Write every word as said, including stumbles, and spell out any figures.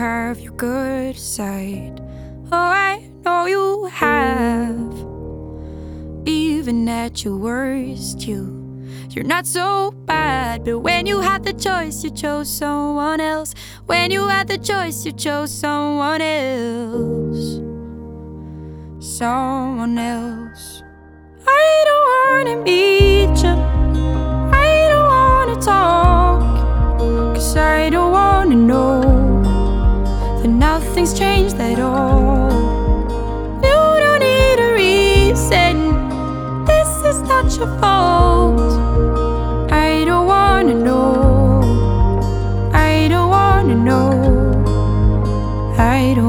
have your good side. Oh, I know you have. Even at your worst, you You're not so bad. But when you had the choice, you chose someone else. When you had the choice, you chose someone else. Someone else. I don't wanna meet you, I don't wanna talk, 'cause I don't wanna know that nothing's changed at all. You don't need a reason, this is not your fault.